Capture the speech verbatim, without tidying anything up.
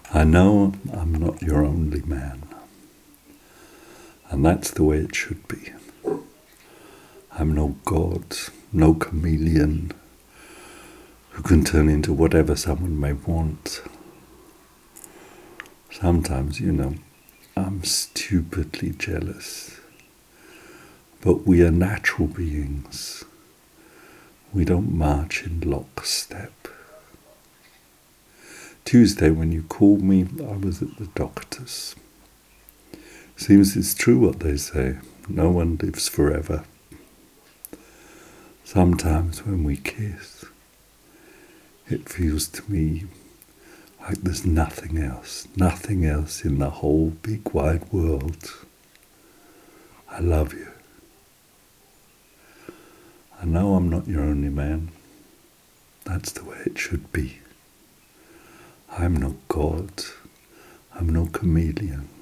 I know I'm not your only man, and that's the way it should be. I'm no god, no chameleon who can turn into whatever someone may want. Sometimes, you know, I'm stupidly jealous. But we are natural beings. We don't march in lockstep. Tuesday, when you called me, I was at the doctor's. Seems it's true what they say. No one lives forever. Sometimes when we kiss, it feels to me like there's nothing else, nothing else in the whole big wide world. I love you. I know I'm not your only man. That's the way it should be. I'm no god. I'm no chameleon.